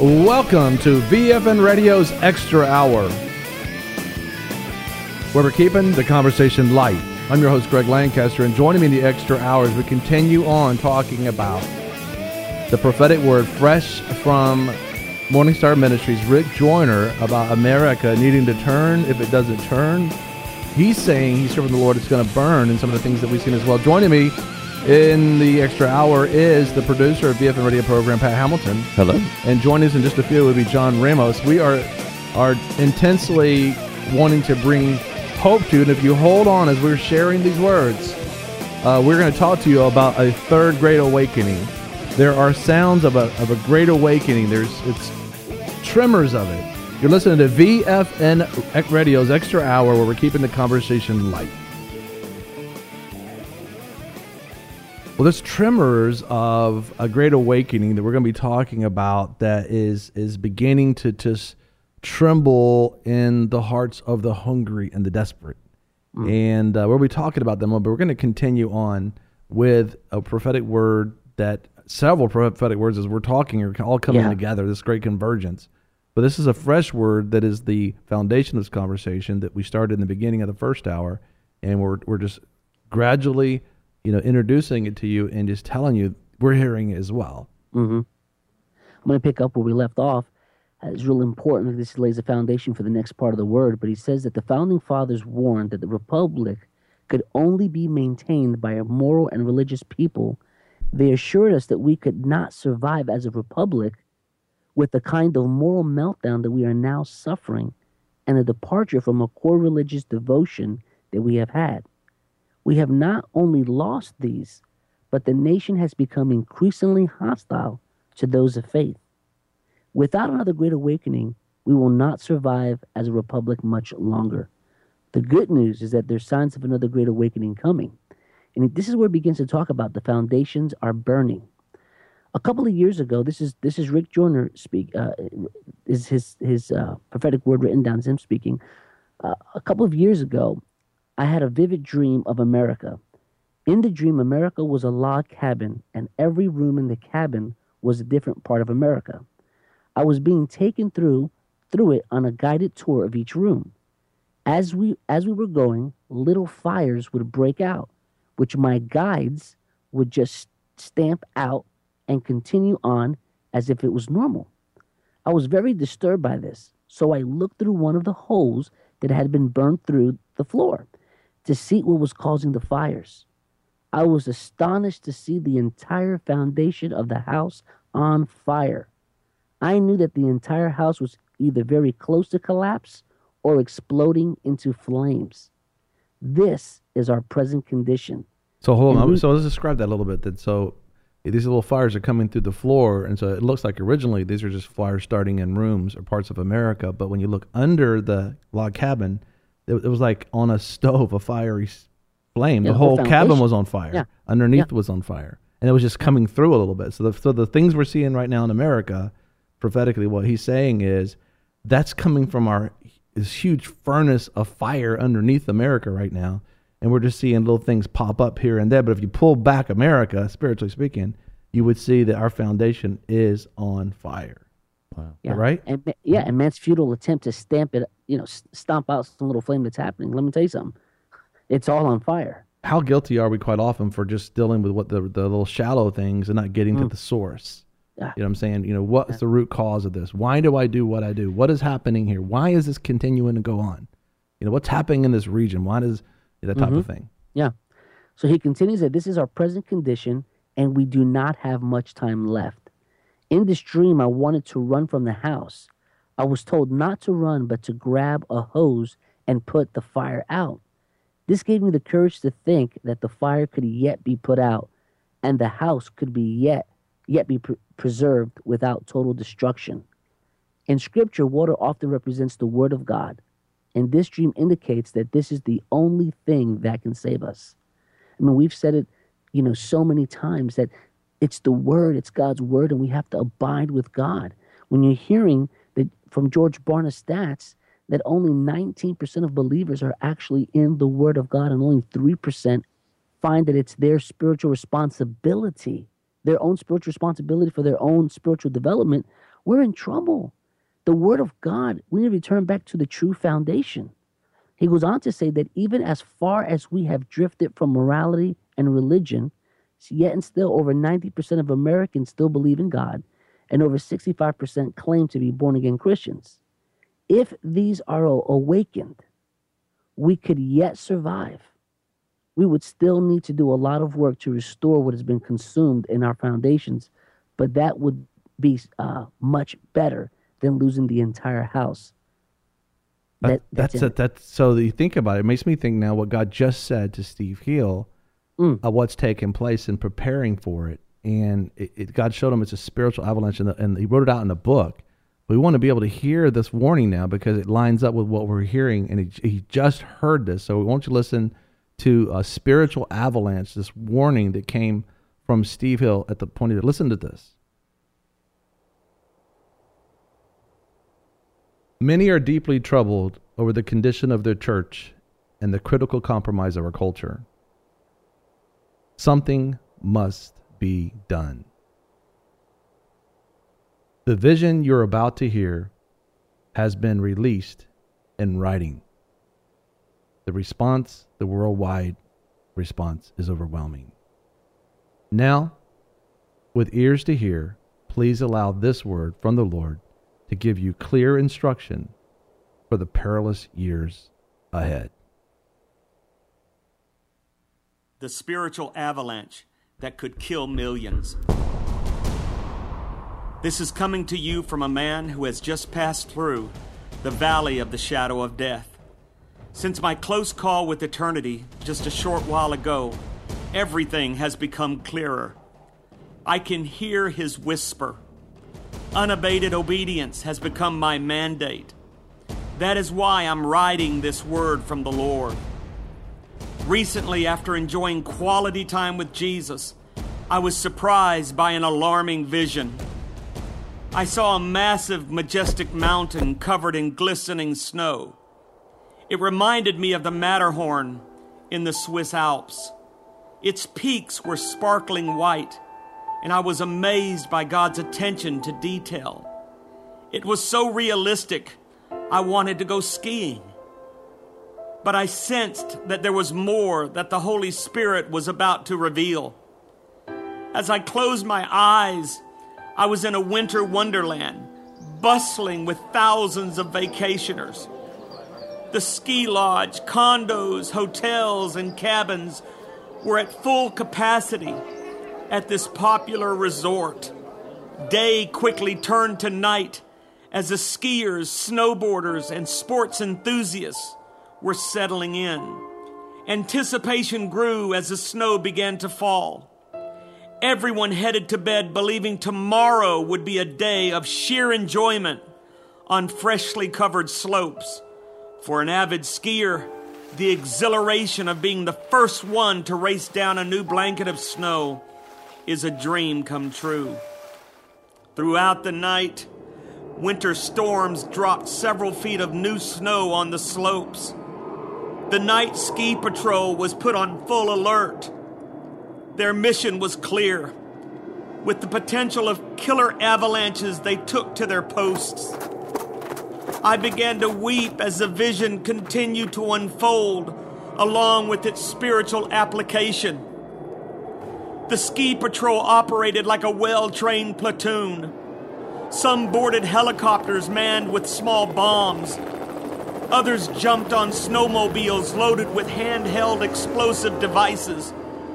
Welcome to VFN Radio's Extra Hour, where we're keeping the conversation light. I'm your host, Greg Lancaster, and joining me in the Extra Hours, we continue on talking about the prophetic word fresh from Morning Star Ministries, Rick Joyner, about America needing to turn if it doesn't turn. He's saying he's serving the Lord, it's going to burn, and some of the things that we've seen as well. Joining me in the Extra Hour is the producer of VFN Radio program, Pat Hamilton. Hello. And joining us in just a few will be John Ramos. We are intensely wanting to bring hope to you, and if you hold on as we're sharing these words, we're going to talk to you about a third great awakening. There are sounds of a great awakening. It's tremors of it. You're listening to VFN Radio's Extra Hour, where we're keeping the conversation light. Well, there's tremors of a great awakening that we're going to be talking about that is beginning to just tremble in the hearts of the hungry and the desperate. And we'll be talking about them, but we're going to continue on with a prophetic word that several prophetic words as we're talking are all coming together, this great convergence. But this is a fresh word that is the foundation of this conversation that we started in the beginning of the first hour, and we're just gradually introducing it to you and just telling you we're hearing it as well. Mm-hmm. I'm going to pick up where we left off. It's really important. This lays a foundation for the next part of the word, but he says that the Founding Fathers warned that the Republic could only be maintained by a moral and religious people. They assured us that we could not survive as a republic with the kind of moral meltdown that we are now suffering and a departure from a core religious devotion that we have had. We have not only lost these, but the nation has become increasingly hostile to those of faith. Without another great awakening, we will not survive as a republic much longer. The good news is that there's signs of another great awakening coming. And this is where it begins to talk about the foundations are burning. A couple of years ago, this is Rick Joyner is his prophetic word written down as him speaking. A couple of years ago, I had a vivid dream of America. In the dream, America was a log cabin, and every room in the cabin was a different part of America. I was being taken through it on a guided tour of each room. As we were going, little fires would break out, which my guides would just stamp out and continue on as if it was normal. I was very disturbed by this, so I looked through one of the holes that had been burned through the floor to see what was causing the fires. I was astonished to see the entire foundation of the house on fire. I knew that the entire house was either very close to collapse or exploding into flames. This is our present condition. So hold on. So let's describe that a little bit. Then, so these little fires are coming through the floor, and so it looks like originally these are just fires starting in rooms or parts of America. But when you look under the log cabin, it was like on a stove, a fiery flame. The whole cabin was on fire. Yeah. Underneath was on fire, and it was just coming through a little bit. So the things we're seeing right now in America, prophetically, what he's saying is that's coming from this huge furnace of fire underneath America right now. And we're just seeing little things pop up here and there. But if you pull back America, spiritually speaking, you would see that our foundation is on fire. Wow. Yeah. Right? And man's futile attempt to stomp out some little flame that's happening. Let me tell you something. It's all on fire. How guilty are we quite often for just dealing with what the little shallow things and not getting to the source? Yeah. You know what I'm saying? What's the root cause of this? Why do I do what I do? What is happening here? Why is this continuing to go on? What's happening in this region? Why does that type of thing? Yeah. So he continues that this is our present condition, and we do not have much time left. In this dream, I wanted to run from the house. I was told not to run, but to grab a hose and put the fire out. This gave me the courage to think that the fire could yet be put out, and the house could be yet be preserved without total destruction. In Scripture, water often represents the Word of God, and this dream indicates that this is the only thing that can save us. I mean, we've said it, so many times that it's the Word, it's God's Word, and we have to abide with God. When you're hearing that from George Barna's stats that only 19% of believers are actually in the Word of God, and only 3% find that it's their spiritual responsibility, their own spiritual responsibility for their own spiritual development, we're in trouble. The word of God, we need to return back to the true foundation. He goes on to say that even as far as we have drifted from morality and religion, yet and still over 90% of Americans still believe in God, and over 65% claim to be born-again Christians. If these are awakened, we could yet survive. We would still need to do a lot of work to restore what has been consumed in our foundations, but that would be much better than losing the entire house. That's so that you think about it. It makes me think now what God just said to Steve Heel, what's taking place and preparing for it. And God showed him it's a spiritual avalanche, and he wrote it out in a book. We want to be able to hear this warning now because it lines up with what we're hearing, and he just heard this. So we want you to listen to a spiritual avalanche, this warning that came from Steve Hill at the point of it. Listen to this. Many are deeply troubled over the condition of their church and the critical compromise of our culture. Something must be done. The vision you're about to hear has been released in writing. The response, the worldwide response, is overwhelming. Now, with ears to hear, please allow this word from the Lord to give you clear instruction for the perilous years ahead. The spiritual avalanche that could kill millions. This is coming to you from a man who has just passed through the valley of the shadow of death. Since my close call with eternity just a short while ago, everything has become clearer. I can hear his whisper. Unabated obedience has become my mandate. That is why I'm writing this word from the Lord. Recently, after enjoying quality time with Jesus, I was surprised by an alarming vision. I saw a massive, majestic mountain covered in glistening snow. It reminded me of the Matterhorn in the Swiss Alps. Its peaks were sparkling white, and I was amazed by God's attention to detail. It was so realistic, I wanted to go skiing. But I sensed that there was more that the Holy Spirit was about to reveal. As I closed my eyes, I was in a winter wonderland, bustling with thousands of vacationers. The ski lodge, condos, hotels, and cabins were at full capacity at this popular resort. Day quickly turned to night as the skiers, snowboarders, and sports enthusiasts were settling in. Anticipation grew as the snow began to fall. Everyone headed to bed believing tomorrow would be a day of sheer enjoyment on freshly covered slopes. For an avid skier, the exhilaration of being the first one to race down a new blanket of snow is a dream come true. Throughout the night, winter storms dropped several feet of new snow on the slopes. The night ski patrol was put on full alert. Their mission was clear. With the potential of killer avalanches, they took to their posts. I began to weep as the vision continued to unfold along with its spiritual application. The ski patrol operated like a well-trained platoon. Some boarded helicopters manned with small bombs. Others jumped on snowmobiles loaded with handheld explosive devices.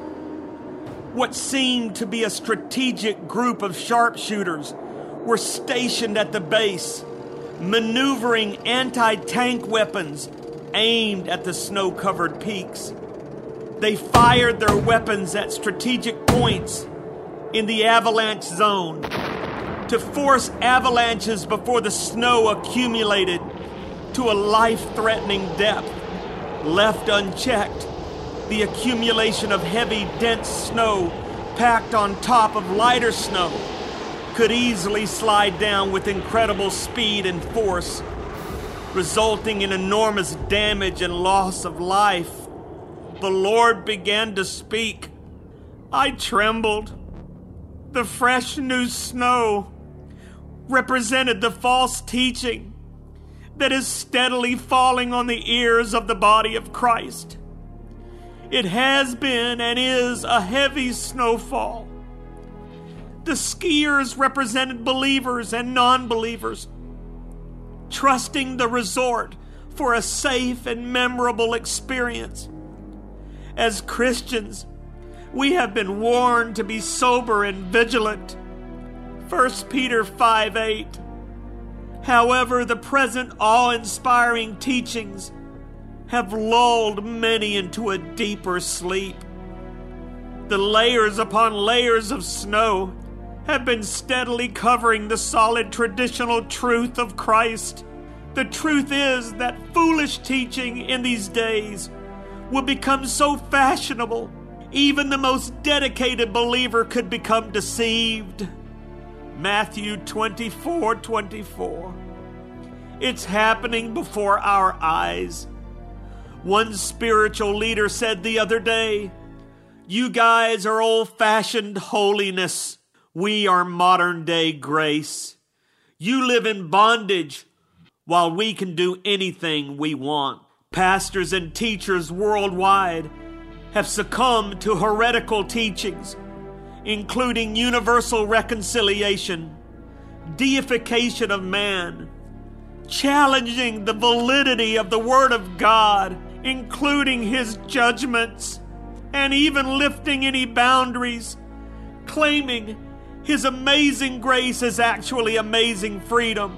What seemed to be a strategic group of sharpshooters were stationed at the base, maneuvering anti-tank weapons aimed at the snow-covered peaks. They fired their weapons at strategic points in the avalanche zone to force avalanches before the snow accumulated to a life-threatening depth. Left unchecked, the accumulation of heavy, dense snow packed on top of lighter snow could easily slide down with incredible speed and force, resulting in enormous damage and loss of life. The Lord began to speak. I trembled. The fresh new snow represented the false teaching that is steadily falling on the ears of the body of Christ. It has been and is a heavy snowfall. The skiers represented believers and non-believers, trusting the resort for a safe and memorable experience. As Christians, we have been warned to be sober and vigilant. 1 Peter 5:8. However, the present awe-inspiring teachings have lulled many into a deeper sleep. The layers upon layers of snow have been steadily covering the solid traditional truth of Christ. The truth is that foolish teaching in these days will become so fashionable, even the most dedicated believer could become deceived. Matthew 24:24. It's happening before our eyes. One spiritual leader said the other day, "You guys are old-fashioned holiness. We are modern-day grace. You live in bondage while we can do anything we want." Pastors and teachers worldwide have succumbed to heretical teachings, including universal reconciliation, deification of man, challenging the validity of the Word of God, including His judgments, and even lifting any boundaries, claiming His amazing grace is actually amazing freedom.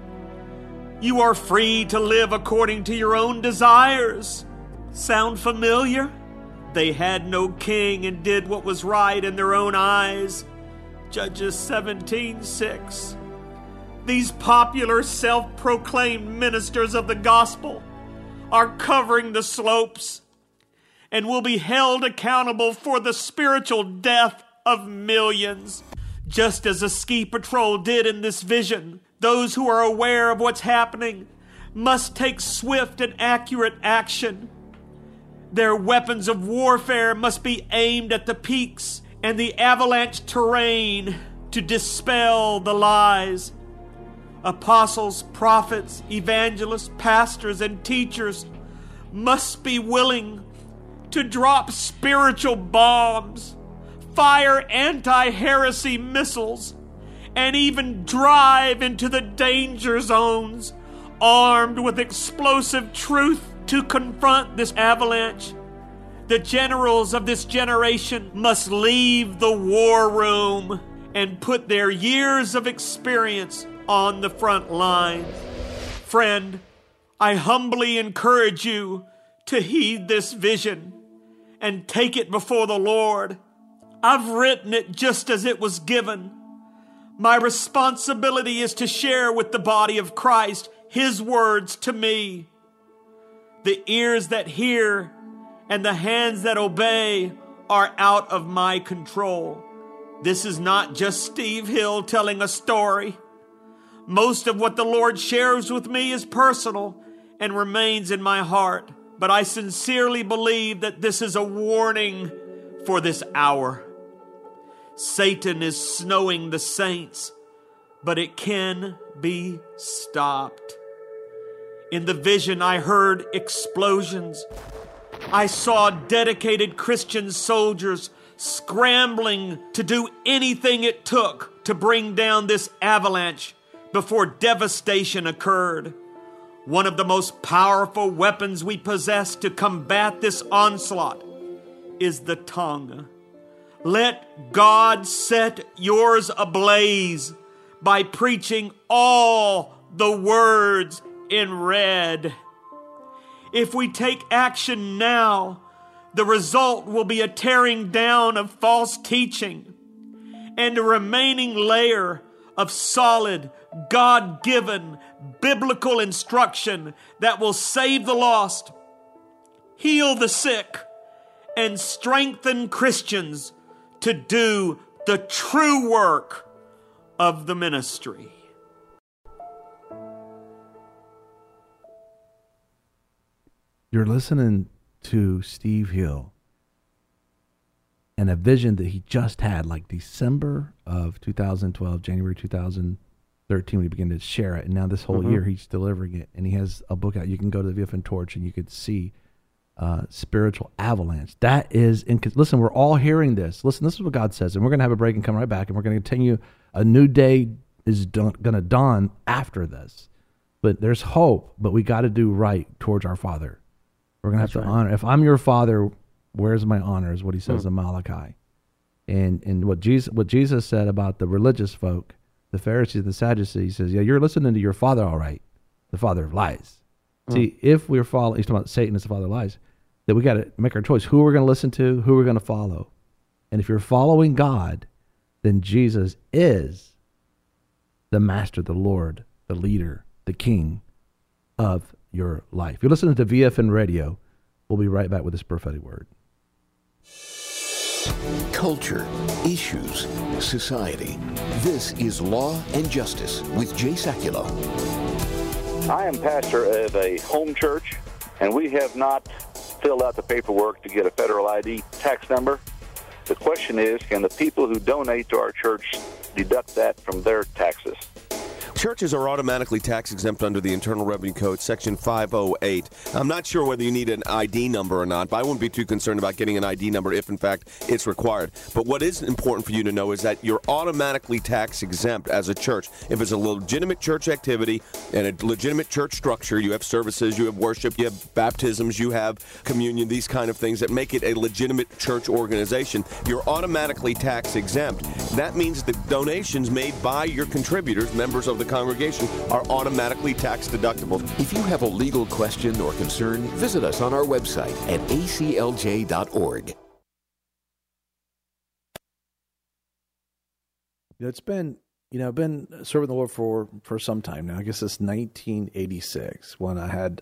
You are free to live according to your own desires. Sound familiar? They had no king and did what was right in their own eyes. Judges 17:6. These popular self-proclaimed ministers of the gospel are covering the slopes and will be held accountable for the spiritual death of millions. Just as a ski patrol did in this vision, those who are aware of what's happening must take swift and accurate action. Their weapons of warfare must be aimed at the peaks and the avalanche terrain to dispel the lies. Apostles, prophets, evangelists, pastors, and teachers must be willing to drop spiritual bombs, fire anti-heresy missiles, and even drive into the danger zones armed with explosive truth to confront this avalanche. The generals of this generation must leave the war room and put their years of experience on the front line. Friend, I humbly encourage you to heed this vision and take it before the Lord. I've written it just as it was given. My responsibility is to share with the body of Christ His words to me. The ears that hear and the hands that obey are out of my control. This is not just Steve Hill telling a story. Most of what the Lord shares with me is personal and remains in my heart, but I sincerely believe that this is a warning for this hour. Satan is snowing the saints, but it can be stopped. In the vision, I heard explosions. I saw dedicated Christian soldiers scrambling to do anything it took to bring down this avalanche before devastation occurred. One of the most powerful weapons we possess to combat this onslaught is the tongue. Let God set yours ablaze by preaching all the words in red. If we take action now, the result will be a tearing down of false teaching and a remaining layer of solid, God-given, biblical instruction that will save the lost, heal the sick, and strengthen Christians to do the true work of the ministry. You're listening to Steve Hill and a vision that he just had, like December of 2012, January 2012. 13 we began to share it. And now this whole year he's delivering it. And he has a book out. You can go to the VFN Torch and you could see spiritual avalanche. That is, listen, we're all hearing this. Listen, this is what God says. And we're going to have a break and come right back. And we're going to continue. A new day is going to dawn after this. But there's hope. But we got to do right towards our Father. We're going to have to honor. If I'm your Father, where's my honor, is what he says in Malachi. And what Jesus said about the religious folk, the Pharisees and the Sadducees, he says, yeah, you're listening to your father all right, the father of lies. See, if we're following, he's talking about Satan as the father of lies, that we got to make our choice. Who we're going to listen to, who we're going to follow. And if you're following God, then Jesus is the master, the Lord, the leader, the king of your life. You're listening to VFN Radio. We'll be right back with this prophetic word. Culture, issues, society. This is Law and Justice with Jay Sekulow. I am pastor of a home church, and we have not filled out the paperwork to get a federal ID tax number. The question is, can the people who donate to our church deduct that from their taxes? Churches are automatically tax exempt under the Internal Revenue Code, Section 508. I'm not sure whether you need an ID number or not, but I wouldn't be too concerned about getting an ID number if, in fact, it's required. But what is important for you to know is that you're automatically tax exempt as a church. If it's a legitimate church activity and a legitimate church structure, you have services, you have worship, you have baptisms, you have communion, these kind of things that make it a legitimate church organization, you're automatically tax exempt. That means the donations made by your contributors, members of the congregation, are automatically tax deductible. If you have a legal question or concern, visit us on our website at aclj.org. It's been, I've been serving the Lord for some time now. I guess it's 1986 when I had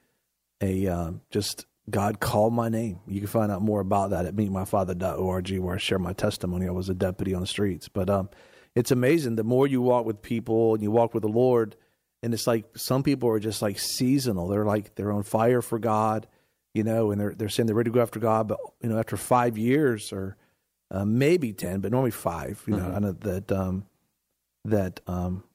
just God called my name. You can find out more about that at meetmyfather.org, where I share my testimony. I was a deputy on the streets, but it's amazing. The more you walk with people and you walk with the Lord, and it's like some people are just like seasonal. They're on fire for God, and they're saying they're ready to go after God. But after 5 years or maybe 10, but normally 5, I know that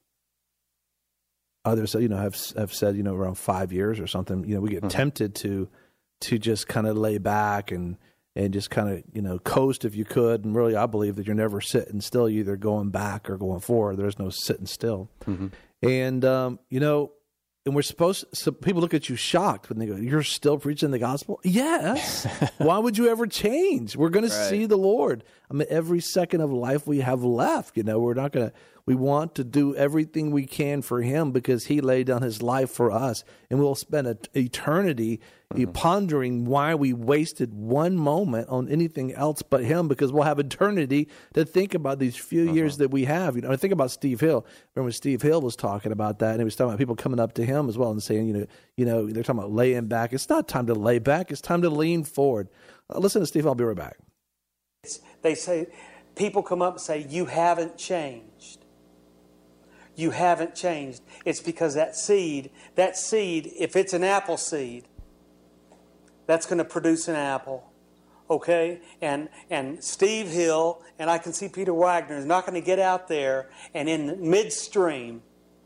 others have said around 5 years or something. We get tempted to just kind of lay back and just kind of, coast if you could. And really, I believe that you're never sitting still. You're either going back or going forward. There's no sitting still. And, and we're so people look at you shocked when they go, you're still preaching the gospel? Yes. Why would you ever change? We're going to see the Lord. I mean, every second of life we have left, we're not going to, we want to do everything we can for him because he laid down his life for us. And we'll spend an eternity pondering why we wasted one moment on anything else but him, because we'll have eternity to think about these few years that we have. I think about Steve Hill. Remember when Steve Hill was talking about that, and he was talking about people coming up to him as well and saying, they're talking about laying back. It's not time to lay back. It's time to lean forward. Listen to Steve Hill. I'll be right back. They say, people come up and say, you haven't changed. You haven't changed. It's because that seed, if it's an apple seed, that's going to produce an apple, okay? And Steve Hill, and I can see Peter Wagner, is not going to get out there and in midstream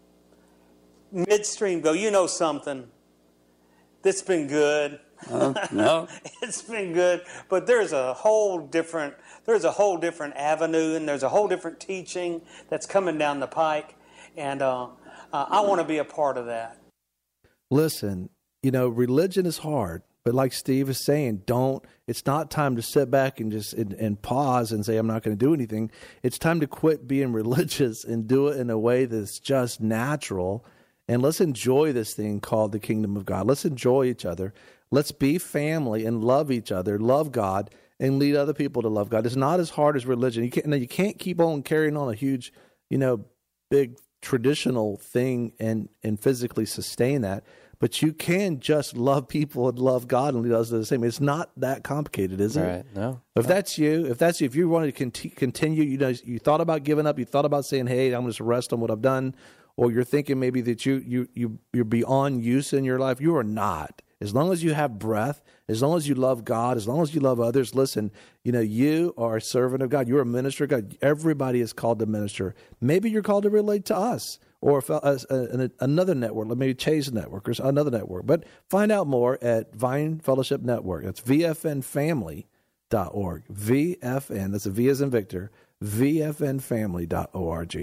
go, something, that's been good. No. It's been good, but there's a whole different avenue, and there's a whole different teaching that's coming down the pike, and I want to be a part of that. Listen, religion is hard, but like Steve is saying, it's not time to sit back and just and pause and say, I'm not going to do anything. It's time to quit being religious and do it in a way that's just natural. And let's enjoy this thing called the kingdom of God. Let's enjoy each other. Let's be family and love each other, love God, and lead other people to love God. It's not as hard as religion. You can't keep on carrying on a huge, big traditional thing and physically sustain that. But you can just love people and love God and lead others to the same. It's not that complicated, is it? Right. No. If you wanted to continue, you thought about giving up, you thought about saying, hey, I'm going to rest on what I've done, or you're thinking maybe that you're beyond use in your life. You are not. As long as you have breath, as long as you love God, as long as you love others, listen, you are a servant of God. You're a minister of God. Everybody is called to minister. Maybe you're called to relate to us, or another network, like maybe Chase Network or another network. But find out more at Vine Fellowship Network. That's VFNfamily.org. VFN, that's a V as in Victor, VFNfamily.org.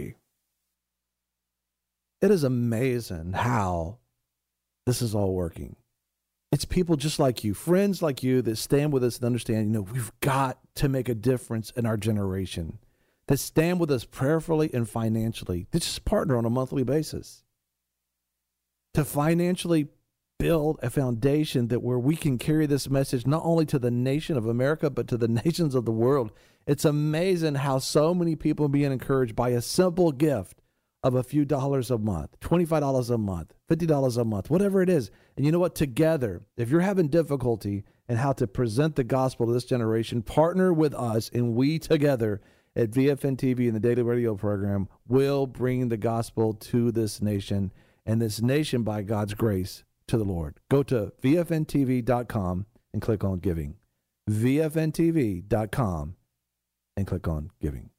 It is amazing how this is all working. It's people just like you, friends like you, that stand with us and understand, we've got to make a difference in our generation, that stand with us prayerfully and financially, that just partner on a monthly basis to financially build a foundation that where we can carry this message not only to the nation of America, but to the nations of the world. It's amazing how so many people are being encouraged by a simple gift of a few dollars a month, $25 a month, $50 a month, whatever it is. And you know what? Together, if you're having difficulty in how to present the gospel to this generation, partner with us, and we together at VFN TV and the Daily Radio program will bring the gospel to this nation, and this nation, by God's grace, to the Lord. Go to VFNTV.com and click on giving. VFNTV.com and click on giving.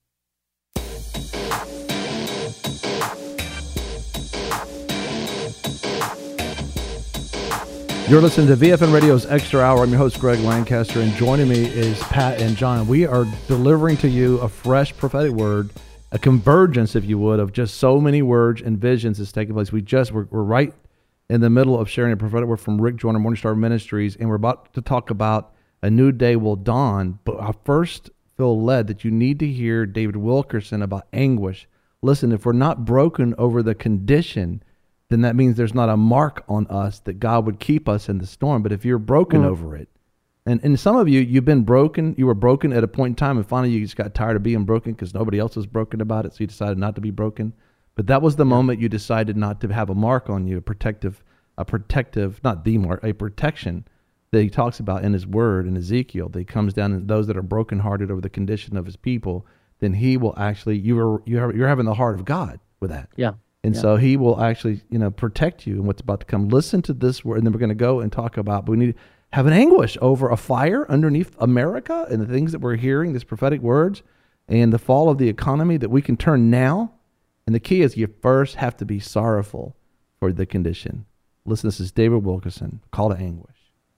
You're listening to VFN Radio's Extra Hour. I'm your host, Greg Lancaster, and joining me is Pat and John. We are delivering to you a fresh prophetic word, a convergence, if you would, of just so many words and visions that's taking place. We're right in the middle of sharing a prophetic word from Rick Joyner, Morningstar Ministries, and we're about to talk about a new day will dawn. But I first feel led that you need to hear David Wilkerson about anguish. Listen, if we're not broken over the condition, then that means there's not a mark on us that God would keep us in the storm. But if you're broken over it, and some of you, you've been broken, you were broken at a point in time, and finally you just got tired of being broken because nobody else was broken about it, so you decided not to be broken. But that was the moment you decided not to have a mark on you, a protective, not the mark, a protection that he talks about in his word in Ezekiel, that he comes down and those that are brokenhearted over the condition of his people, then he will actually, you're having the heart of God with that. Yeah. And so he will actually, protect you in what's about to come. Listen to this word, and then we're going to go and talk about, but we need to have an anguish over a fire underneath America and the things that we're hearing, these prophetic words, and the fall of the economy that we can turn now. And the key is you first have to be sorrowful for the condition. Listen, this is David Wilkerson, Call to Anguish.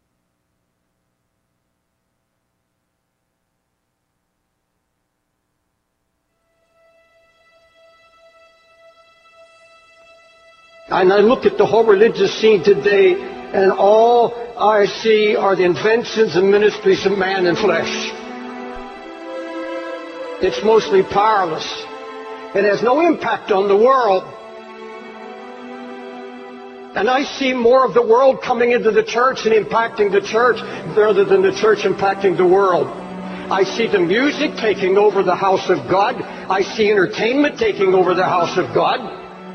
And I look at the whole religious scene today, and all I see are the inventions and ministries of man and flesh. It's mostly powerless. It has no impact on the world. And I see more of the world coming into the church and impacting the church rather than the church impacting the world. I see the music taking over the house of God. I see entertainment taking over the house of God.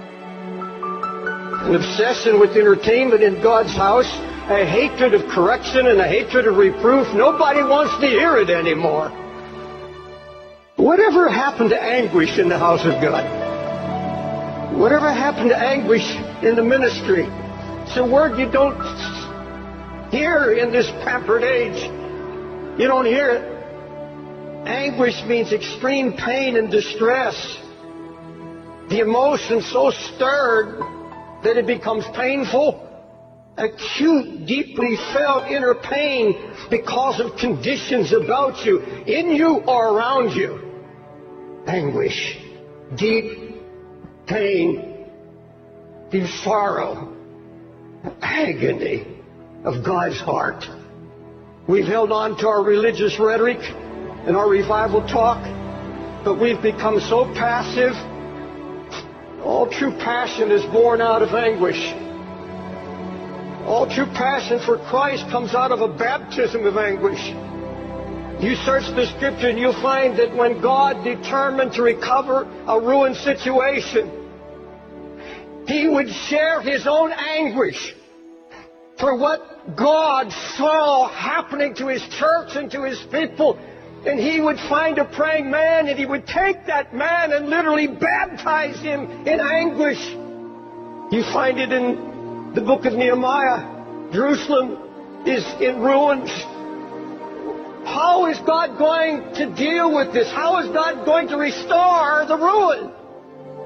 An obsession with entertainment in God's house, a hatred of correction and a hatred of reproof. Nobody wants to hear it anymore. Whatever happened to anguish in the house of God? Whatever happened to anguish in the ministry? It's a word you don't hear in this pampered age. You don't hear it. Anguish means extreme pain and distress. The emotion so stirred that it becomes painful. Acute, deeply felt inner pain because of conditions about you, in you or around you. Anguish, deep pain, deep sorrow, agony of God's heart. We've held on to our religious rhetoric and our revival talk, but we've become so passive. All true passion is born out of anguish. All true passion for Christ comes out of a baptism of anguish. You search the scripture and you'll find that when God determined to recover a ruined situation, He would share His own anguish for what God saw happening to His church and to His people. And He would find a praying man, and He would take that man and literally baptize him in anguish. You find it in the book of Nehemiah. Jerusalem is in ruins. How is God going to deal with this? How is God going to restore the ruin?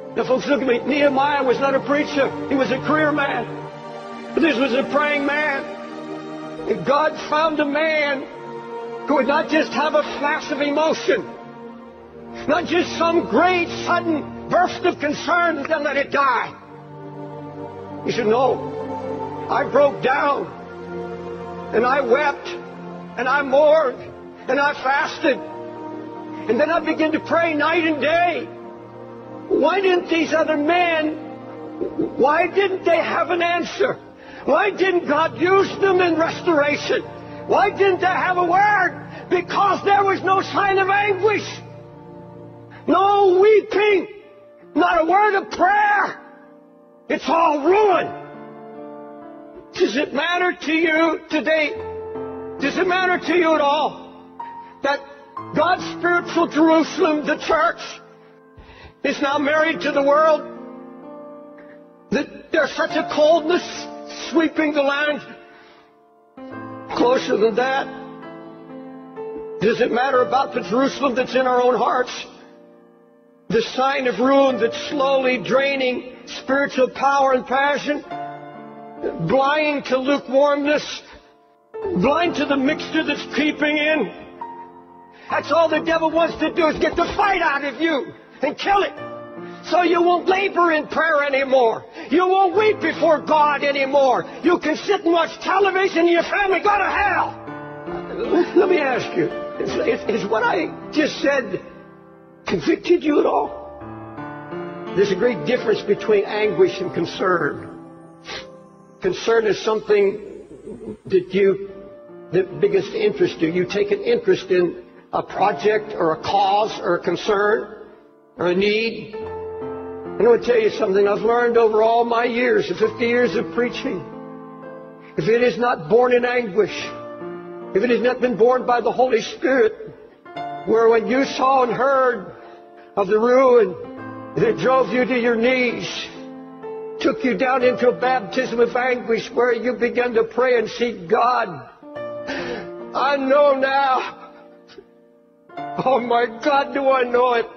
Now, folks, look at me. Nehemiah was not a preacher. He was a career man. But this was a praying man. And God found a man who would not just have a flash of emotion, not just some great sudden burst of concern and then let it die. He said, no, I broke down and I wept and I mourned and I fasted. And then I began to pray night and day. Why didn't these other men, why didn't they have an answer? Why didn't God use them in restoration? Why didn't they have a word? Because there was no sign of anguish. No weeping. Not a word of prayer. It's all ruin. Does it matter to you today? Does it matter to you at all that God's spiritual Jerusalem, the church, is now married to the world? That there's such a coldness sweeping the land? Closer than that, does it matter about the Jerusalem that's in our own hearts? The sign of ruin that's slowly draining spiritual power and passion, blind to lukewarmness, blind to the mixture that's creeping in. That's all the devil wants to do, is get the fight out of you and kill it. So you won't labor in prayer anymore. You won't weep before God anymore. You can sit and watch television and your family go to hell. Let me ask you, is what I just said convicted you at all? There's a great difference between anguish and concern. Concern is something that begins to interest you. You take an interest in a project or a cause or a concern or a need. I'm going to tell you something I've learned over all my years, 50 years of preaching. If it is not born in anguish, if it has not been born by the Holy Spirit, where when you saw and heard of the ruin that drove you to your knees, took you down into a baptism of anguish where you began to pray and seek God, I know now. Oh my God, do I know it.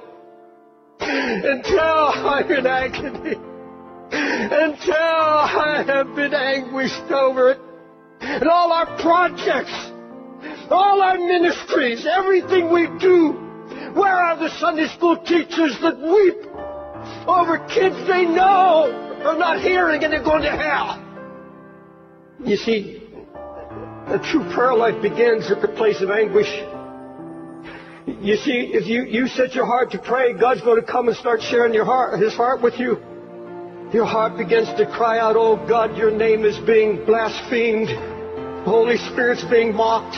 Until I'm in agony, until I have been anguished over it, and all our projects, all our ministries, everything we do, where are the Sunday school teachers that weep over kids they know are not hearing and they're going to hell? You see, a true prayer life begins at the place of anguish. You see, if you set your heart to pray, God's going to come and start sharing His heart with you. Your heart begins to cry out, oh God, your name is being blasphemed. The Holy Spirit's being mocked.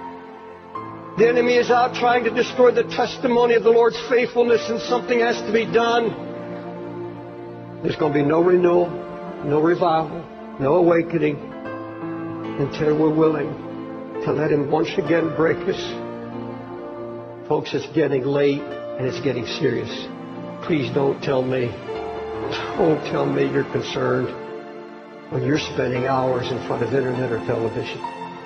The enemy is out trying to destroy the testimony of the Lord's faithfulness, and something has to be done. There's going to be no renewal, no revival, no awakening until we're willing to let Him once again break us. Folks, it's getting late and it's getting serious. Please don't tell me you're concerned when you're spending hours in front of internet or television.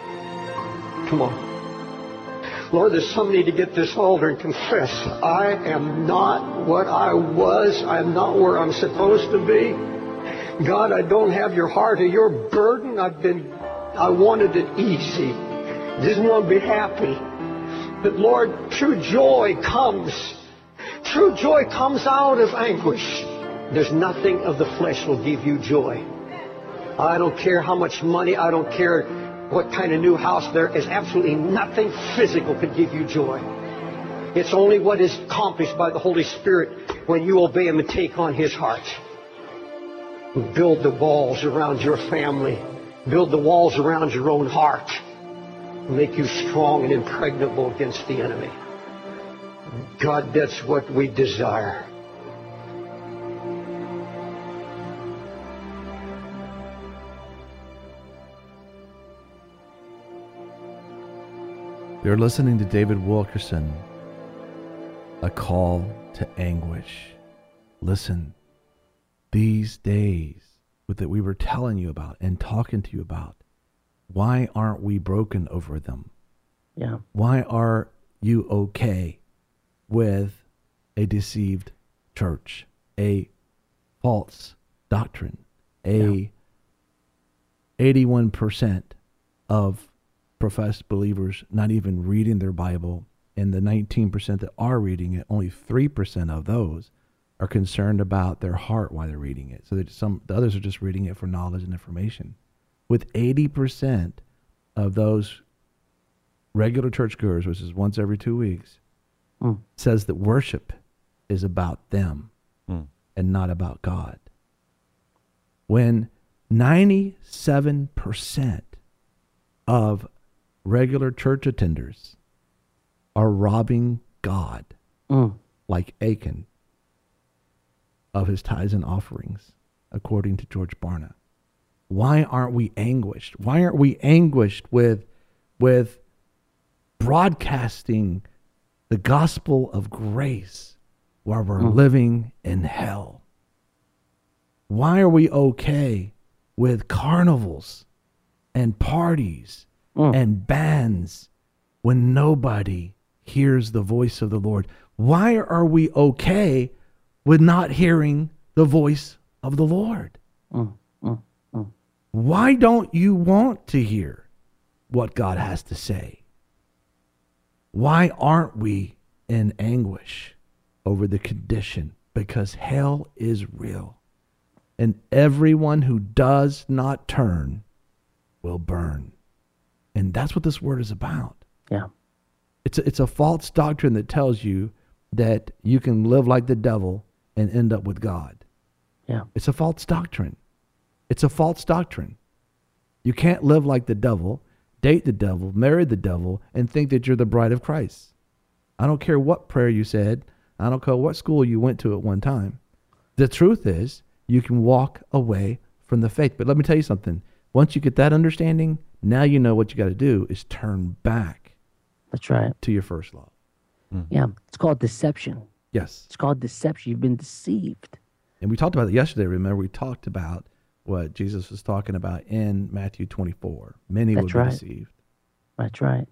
Come on. Lord, there's some need to get this altar and confess, I am not what I was. I am not where I'm supposed to be. God, I don't have your heart or your burden. I wanted it easy. Didn't want to be happy. But Lord, true joy comes. True joy comes out of anguish. There's nothing of the flesh will give you joy. I don't care how much money, I don't care what kind of new house, there is absolutely nothing physical could give you joy. It's only what is accomplished by the Holy Spirit when you obey Him and take on His heart. Build the walls around your family. Build the walls around your own heart. Make you strong and impregnable against the enemy. God, that's what we desire. You're listening to David Wilkerson, A Call to Anguish. Listen, these days that we were telling you about and talking to you about, why aren't we broken over them? Yeah. Why are you okay with a deceived church, a false doctrine. 81% of professed believers not even reading their Bible, and the 19% that are reading it, only 3% of those are concerned about their heart while they're reading it. So that the others are just reading it for knowledge and information. With 80% of those regular churchgoers, which is once every 2 weeks, says that worship is about them and not about God. When 97% of regular church attenders are robbing God, like Achan, of his tithes and offerings, according to George Barna. Why aren't we anguished? Why aren't we anguished with broadcasting the gospel of grace while we're living in hell? Why are we okay with carnivals and parties and bands when nobody hears the voice of the Lord? Why are we okay with not hearing the voice of the Lord? Why don't you want to hear what God has to say? Why aren't we in anguish over the condition? Because hell is real. And everyone who does not turn will burn. And that's what this word is about. Yeah. It's a false doctrine that tells you that you can live like the devil and end up with God. Yeah. It's a false doctrine. It's a false doctrine. You can't live like the devil, date the devil, marry the devil, and think that you're the bride of Christ. I don't care what prayer you said. I don't care what school you went to at one time. The truth is, you can walk away from the faith. But let me tell you something. Once you get that understanding, now you know what you got to do is turn back. That's right. To your first love. Yeah. It's called deception. Yes. It's called deception. You've been deceived. And we talked about it yesterday. Remember, we talked about what Jesus was talking about in Matthew 24. Many will be deceived. That's right.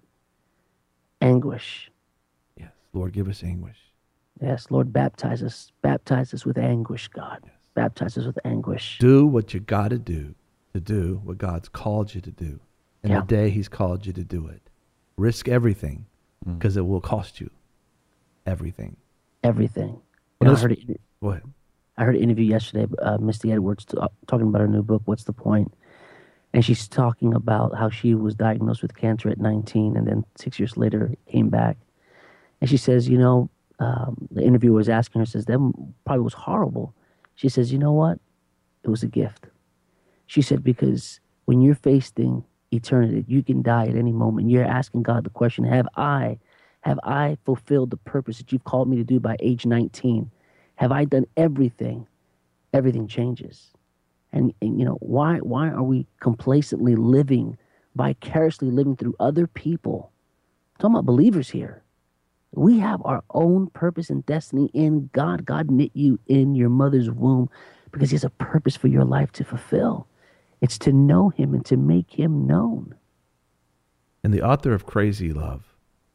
Anguish. Yes. Lord, give us anguish. Yes, Lord, baptize us. Baptize us with anguish, God. Yes. Baptize us with anguish. Do what you got to do what God's called you to do. And the day he's called you to do it. Risk everything because it will cost you everything. Everything. Well, go ahead. I heard an interview yesterday, Misty Edwards, talking about her new book, What's the Point? And she's talking about how she was diagnosed with cancer at 19 and then 6 years later came back. And she says, the interviewer was asking her, says, that probably was horrible. She says, you know what? It was a gift. She said, because when you're facing eternity, you can die at any moment. You're asking God the question, have I fulfilled the purpose that you've called me to do by age 19? Have I done everything? Everything changes. And why are we complacently living, vicariously living through other people? I'm talking about believers here. We have our own purpose and destiny in God. God knit you in your mother's womb because he has a purpose for your life to fulfill. It's to know him and to make him known. And the author of Crazy Love,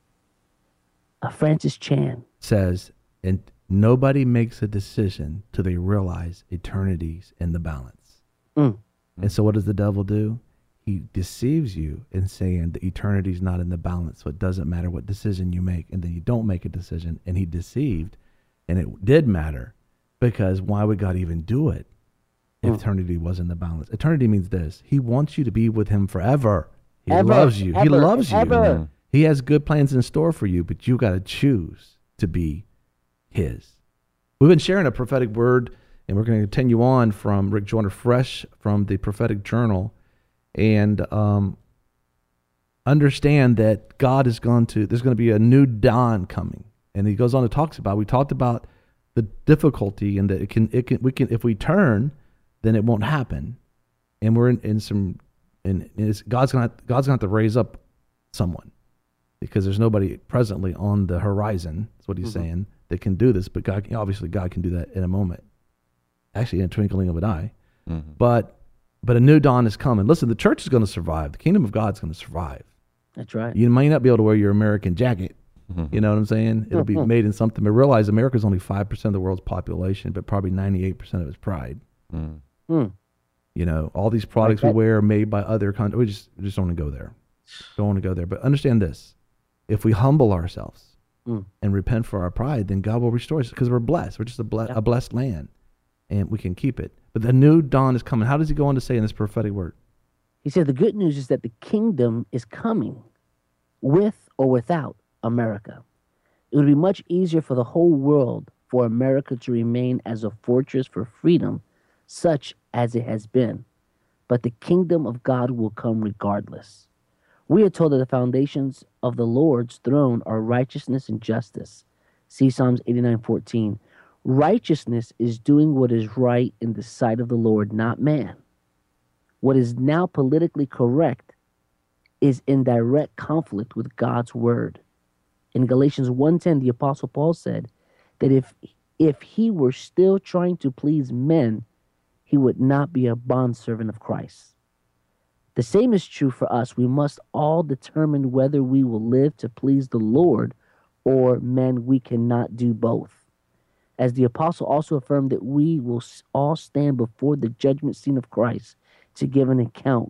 Francis Chan, says, and nobody makes a decision till they realize eternity's in the balance. And so what does the devil do? He deceives you in saying the eternity's not in the balance, so it doesn't matter what decision you make, and then you don't make a decision, and he deceived, and it did matter, because why would God even do it if eternity was in the balance? Eternity means this: he wants you to be with him forever. He loves you. He loves you. He has good plans in store for you, but you got to choose to be his. We've been sharing a prophetic word, and we're going to continue on from Rick Joyner fresh from the Prophetic Journal. And understand that God is there's going to be a new dawn coming. And he goes on to talks about, we talked about the difficulty and that we can, if we turn, then it won't happen. And we're God's going to have to raise up someone, because there's nobody presently on the horizon. That's what he's saying, that can do this. But God can do that in a moment. Actually, in a twinkling of an eye. But a new dawn is coming. Listen, the church is going to survive. The kingdom of God is going to survive. That's right. You might not be able to wear your American jacket, You know what I'm saying? It'll be made in something. But realize America's only 5% of the world's population, but probably 98% of its pride. You know, all these products we wear are made by other countries. We just don't want to go there. Don't want to go there. But understand this. If we humble ourselves and repent for our pride, then God will restore us because we're blessed. We're just a blessed land, and we can keep it. But the new dawn is coming. How does he go on to say in this prophetic word? He said the good news is that the kingdom is coming with or without America. It would be much easier for the whole world for America to remain as a fortress for freedom, such as it has been. But the kingdom of God will come regardless. We are told that the foundations of the Lord's throne are righteousness and justice. See Psalms 89:14. Righteousness is doing what is right in the sight of the Lord, not man. What is now politically correct is in direct conflict with God's word. In Galatians 1:10, the Apostle Paul said that if he were still trying to please men, he would not be a bondservant of Christ. The same is true for us. We must all determine whether we will live to please the Lord or men. We cannot do both. As the apostle also affirmed that we will all stand before the judgment scene of Christ to give an account,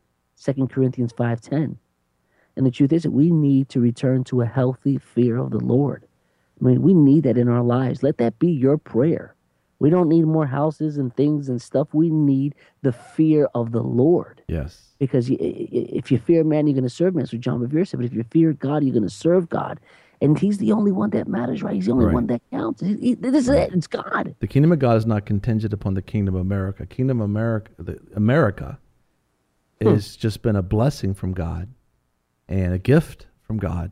2 Corinthians 5:10. And the truth is that we need to return to a healthy fear of the Lord. I mean, we need that in our lives. Let that be your prayer. We don't need more houses and things and stuff. We need the fear of the Lord. Yes. Because if you fear man, you're going to serve man. So John Bevere said, but if you fear God, you're going to serve God. And he's the only one that matters, right? He's the only one that counts. This is it. It's God. The kingdom of God is not contingent upon the kingdom of America. Kingdom of America has just been a blessing from God and a gift from God.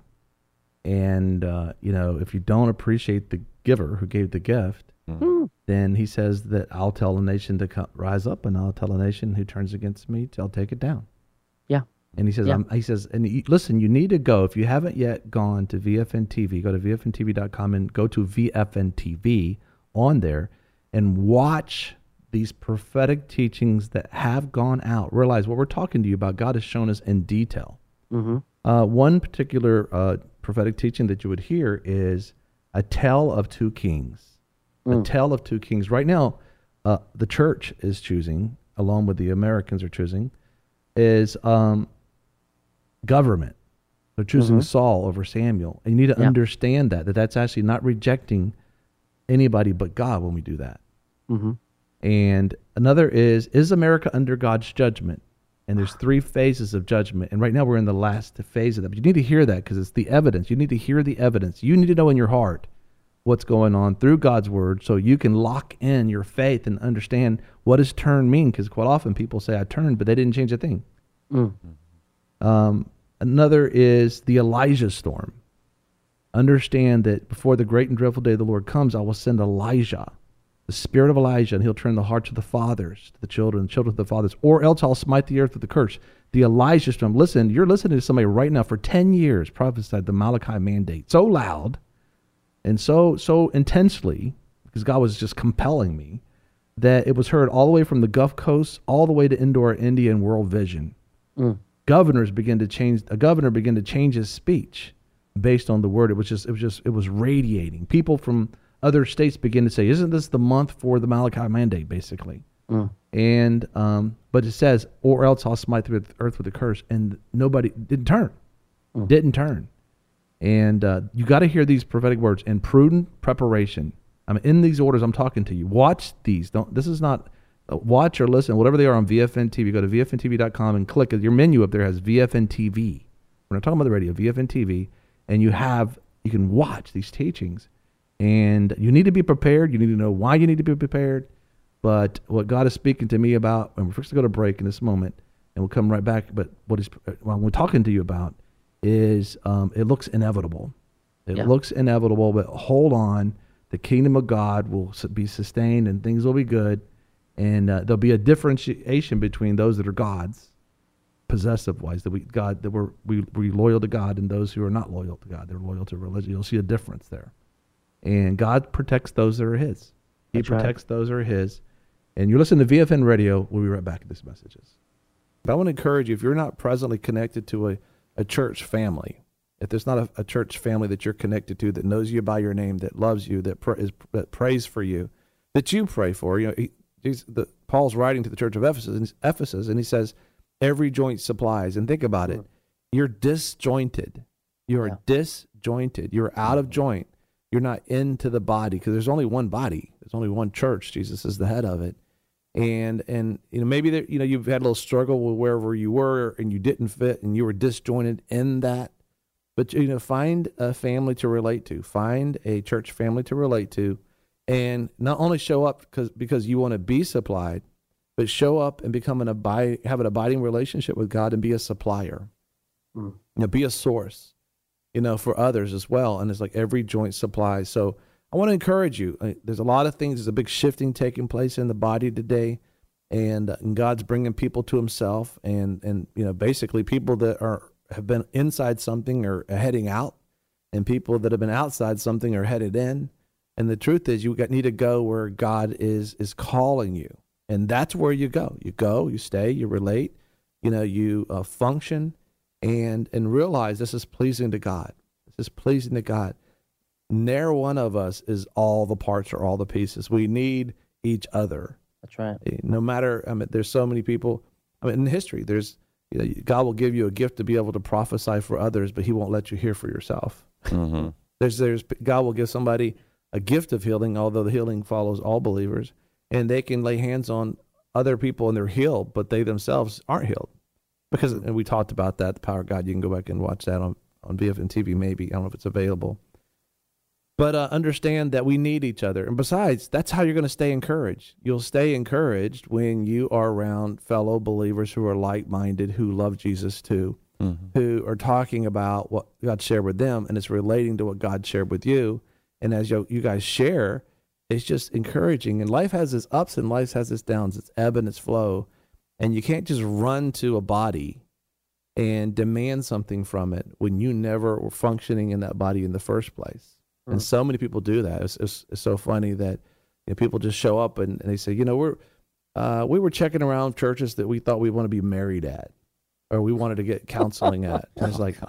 And, you know, if you don't appreciate the giver who gave the gift, then he says that I'll tell a nation to rise up, and I'll tell a nation who turns against me, I'll take it down. Yeah. And he says, listen, you need to go. If you haven't yet gone to VFN TV, go to VFNTV.com and go to VFN TV on there and watch these prophetic teachings that have gone out. Realize what we're talking to you about, God has shown us in detail. One particular prophetic teaching that you would hear is a tale of two kings. A tale of two kings. Right now, the church is choosing, along with the Americans are choosing, is government. They're choosing Saul over Samuel. And you need to understand that's actually not rejecting anybody but God when we do that. And another is America under God's judgment? And there's 3 phases of judgment. And right now we're in the last phase of that. But you need to hear that because it's the evidence. You need to hear the evidence. You need to know in your heart what's going on through God's word so you can lock in your faith and understand what does turn mean, because quite often people say I turned, but they didn't change a thing. Another is the Elijah storm. Understand that before the great and dreadful day of the Lord comes, I will send Elijah, the spirit of Elijah, and he'll turn the hearts of the fathers to the children to the fathers, or else I'll smite the earth with a curse. The Elijah storm. Listen, you're listening to somebody right now for 10 years prophesied the Malachi mandate so loud and so intensely, because God was just compelling me, that it was heard all the way from the Gulf Coast all the way to Indore, India, and World Vision. Governor began to change his speech based on the word. It was radiating. People from other states begin to say, "Isn't this the month for the Malachi mandate?" Basically, and but it says, "Or else I'll smite the earth with a curse," and nobody didn't turn. And you got to hear these prophetic words in prudent preparation. I mean, in these orders, I'm talking to you. Watch these. This is not watch or listen, whatever they are on VFN TV. Go to VFNTV.com and click. Your menu up there has VFN TV. We're not talking about the radio, VFN TV, and you can watch these teachings. And you need to be prepared. You need to know why you need to be prepared. But what God is speaking to me about, and we're first going to go to break in this moment, and we'll come right back. But what we're talking to you about is it looks inevitable. It looks inevitable, but hold on. The kingdom of God will be sustained, and things will be good. And there'll be a differentiation between those that are God's, possessive-wise, that we're loyal to God, and those who are not loyal to God. They're loyal to religion. You'll see a difference there. And God protects those that are His. He protects those that are His. And you're listening to VFN Radio. We'll be right back to these messages. But I want to encourage you, if you're not presently connected to a church family, if there's not a church family that you're connected to that knows you by your name, that loves you, that prays for you, that you pray for, Paul's writing to the church of Ephesus, and he says, every joint supplies. And think about it. You're disjointed. You are disjointed. You're out of joint. You're not into the body, because there's only one body. There's only one church. Jesus is the head of it. And maybe there, you've had a little struggle with wherever you were and you didn't fit and you were disjointed in that. But, find a family to relate to. Find a church family to relate to. And not only show up because you want to be supplied, but show up and have an abiding relationship with God and be a supplier. Be a source, for others as well. And it's like every joint supplies. So I want to encourage you. There's a lot of things. There's a big shifting taking place in the body today. And God's bringing people to himself. And basically people that have been inside something are heading out. And people that have been outside something are headed in. And the truth is, you need to go where God is calling you. And that's where you go. You go, you stay, you relate, you function and realize this is pleasing to God. This is pleasing to God. Ne'er one of us is all the parts or all the pieces. We need each other. That's right. No matter, there's so many people. In history, there's, God will give you a gift to be able to prophesy for others, but he won't let you hear for yourself. Mm-hmm. There's God will give somebody a gift of healing, although the healing follows all believers, and they can lay hands on other people and they're healed, but they themselves aren't healed. And we talked about that, the power of God. You can go back and watch that on BFN TV, maybe. I don't know if it's available. But understand that we need each other. And besides, that's how you're going to stay encouraged. You'll stay encouraged when you are around fellow believers who are like-minded, who love Jesus too, who are talking about what God shared with them, and it's relating to what God shared with you. And as you guys share, it's just encouraging. And life has its ups and life has its downs. It's ebb and its flow. And you can't just run to a body and demand something from it when you never were functioning in that body in the first place. And so many people do that. It's so funny that people just show up and they say, we were checking around churches that we thought we want to be married at, or we wanted to get counseling at. And it's like,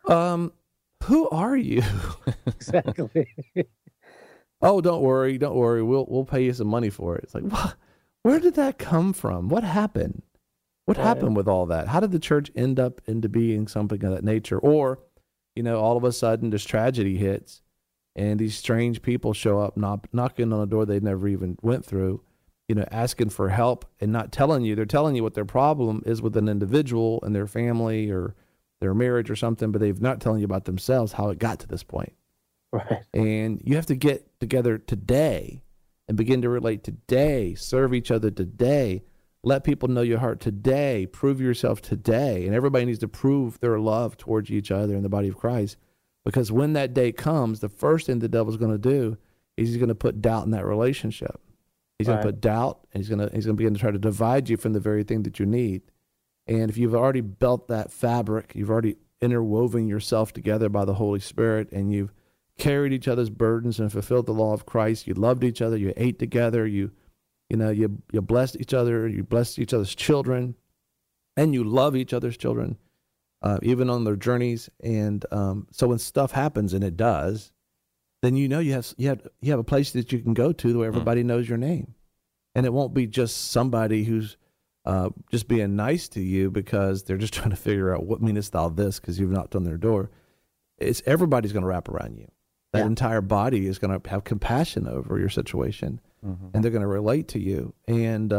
who are you? Exactly. Oh, don't worry. We'll pay you some money for it. It's like, what? Where did that come from? What happened? What happened with all that? How did the church end up into being something of that nature? Or, all of a sudden this tragedy hits and these strange people show up knocking on a door they never even went through, asking for help and not telling you. They're telling you what their problem is with an individual and their family or their marriage or something, but they're not telling you about themselves, how it got to this point. Right. And you have to get together today and begin to relate today, serve each other today, let people know your heart today, prove yourself today. And everybody needs to prove their love towards each other in the body of Christ. Because when that day comes, the first thing the devil's going to do is he's going to put doubt in that relationship. He's going to put doubt, and he's going to begin to try to divide you from the very thing that you need. And if you've already built that fabric, you've already interwoven yourself together by the Holy Spirit, and you've carried each other's burdens and fulfilled the law of Christ. You loved each other. You ate together. You blessed each other. You blessed each other's children, and you love each other's children, even on their journeys. And so when stuff happens, and it does, then you have a place that you can go to where everybody knows your name, and it won't be just somebody who's just being nice to you because they're just trying to figure out what meanest thou this because you've knocked on their door. It's everybody's going to wrap around you. That entire body is going to have compassion over your situation, and they're going to relate to you. And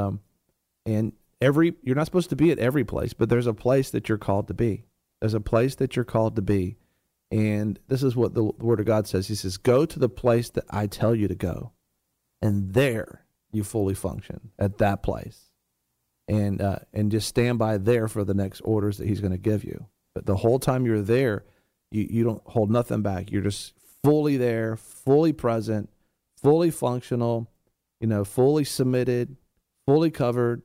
you're not supposed to be at every place, but there's a place that you're called to be. There's a place that you're called to be. And this is what the Word of God says. He says, go to the place that I tell you to go, and there you fully function at that place. And just stand by there for the next orders that he's going to give you. But the whole time you're there, you don't hold nothing back. You're just fully there, fully present, fully functional, fully submitted, fully covered.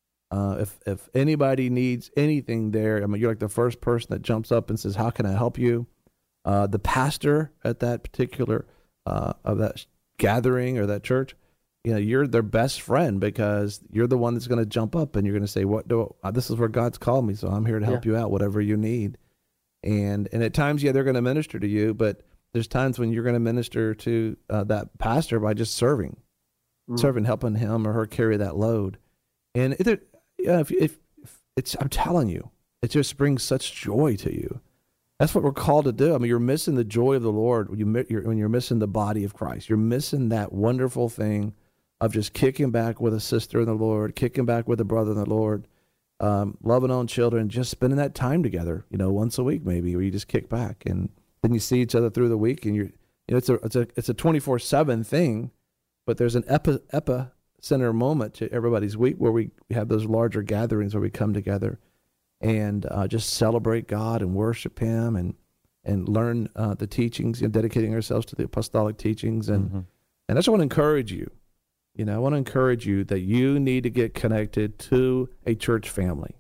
If anybody needs anything there, you're like the first person that jumps up and says, how can I help you? The pastor at that particular, of that gathering or that church, you're their best friend because you're the one that's going to jump up and you're going to say, this is where God's called me. So I'm here to help you out, whatever you need. And at times, yeah, they're going to minister to you, but there's times when you're going to minister to that pastor by just serving, helping him or her carry that load. And if it's, I'm telling you, it just brings such joy to you. That's what we're called to do. I mean, you're missing the joy of the Lord when you're missing the body of Christ. You're missing that wonderful thing of just kicking back with a sister in the Lord, kicking back with a brother in the Lord, loving on children, just spending that time together, once a week maybe, where you just kick back and then you see each other through the week, and it's a 24/7 thing, but there's an epicenter moment to everybody's week where we have those larger gatherings where we come together and just celebrate God and worship Him and learn the teachings, dedicating ourselves to the apostolic teachings. And I just want to encourage you, I want to encourage you that you need to get connected to a church family.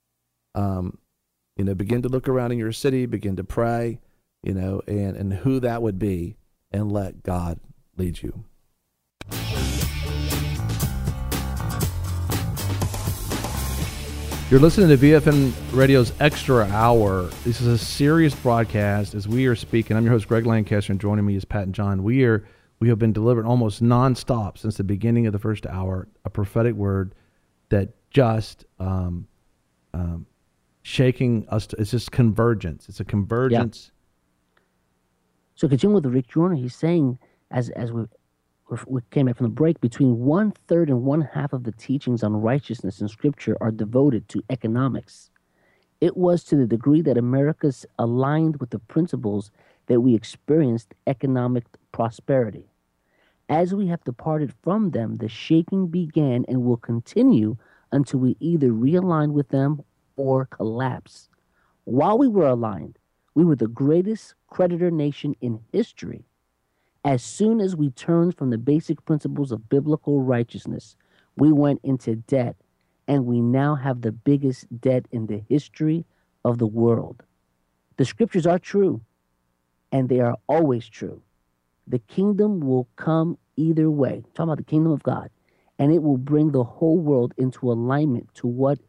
Begin to look around in your city, begin to pray, and who that would be, and let God lead you. You're listening to VFN Radio's Extra Hour. This is a serious broadcast as we are speaking. I'm your host, Greg Lancaster, and joining me is Pat and John. We have been delivering almost nonstop since the beginning of the first hour, a prophetic word that just shaking us. It's just convergence. It's a convergence. Yeah. So continuing with Rick Joyner, he's saying, as we came back from the break, between 1/3 and 1/2 of the teachings on righteousness in Scripture are devoted to economics. It was to the degree that America's aligned with the principles that we experienced economic prosperity. As we have departed from them, the shaking began and will continue until we either realign with them or collapse. While we were aligned, we were the greatest creditor nation in history. As soon as we turned from the basic principles of biblical righteousness, we went into debt, and we now have the biggest debt in the history of the world. The Scriptures are true, and they are always true. The kingdom will come either way. Talking about the kingdom of God, and it will bring the whole world into alignment to what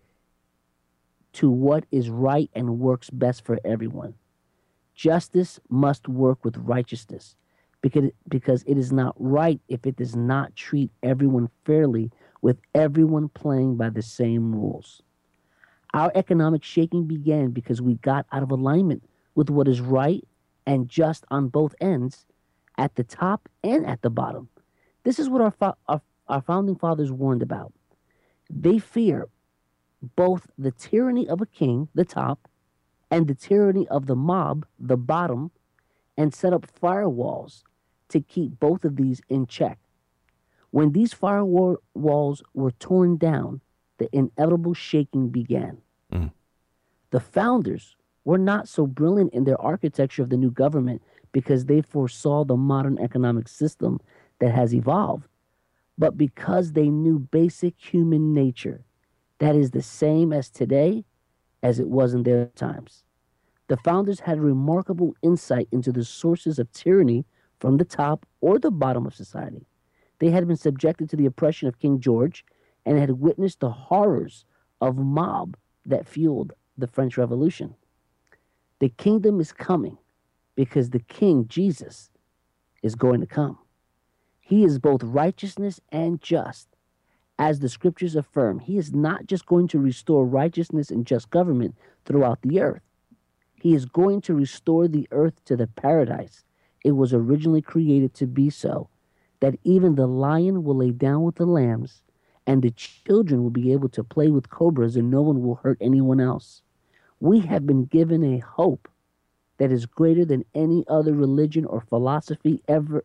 is right and works best for everyone. Justice must work with righteousness, because it is not right if it does not treat everyone fairly, with everyone playing by the same rules. Our economic shaking began because we got out of alignment with what is right and just on both ends, at the top and at the bottom. This is what our founding fathers warned about. They fear both the tyranny of a king, the top, and the tyranny of the mob, the bottom, and set up firewalls to keep both of these in check. When these firewalls were torn down, the inevitable shaking began. The founders were not so brilliant in their architecture of the new government because they foresaw the modern economic system that has evolved, but because they knew basic human nature that is the same as today as it was in their times. The founders had remarkable insight into the sources of tyranny from the top or the bottom of society. They had been subjected to the oppression of King George and had witnessed the horrors of mob that fueled the French Revolution. The kingdom is coming because the King, Jesus, is going to come. He is both righteousness and just. As the Scriptures affirm, He is not just going to restore righteousness and just government throughout the earth. He is going to restore the earth to the paradise it was originally created to be, so that even the lion will lay down with the lambs, and the children will be able to play with cobras, and no one will hurt anyone else. We have been given a hope that is greater than any other religion or philosophy ever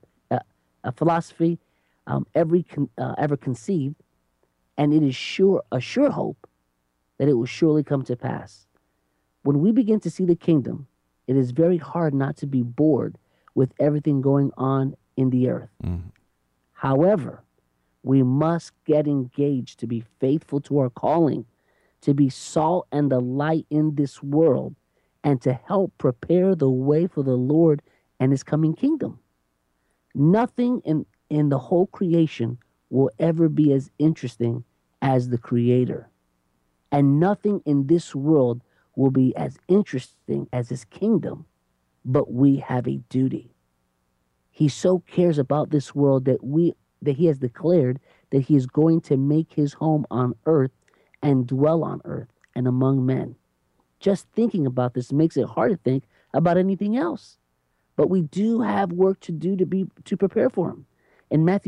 conceived, and it is a sure hope that it will surely come to pass. When we begin to see the kingdom, it is very hard not to be bored with everything going on in the earth. However, we must get engaged to be faithful to our calling, to be salt and the light in this world, and to help prepare the way for the Lord and His coming kingdom. Nothing in the whole creation will ever be as interesting as the Creator. And nothing in this world will be as interesting as his kingdom, but we have a duty. He so cares about this world that he has declared that he is going to make his home on earth and dwell on earth and among men. Just thinking about this makes it hard to think about anything else. But we do have work to do to prepare for him. In Matthew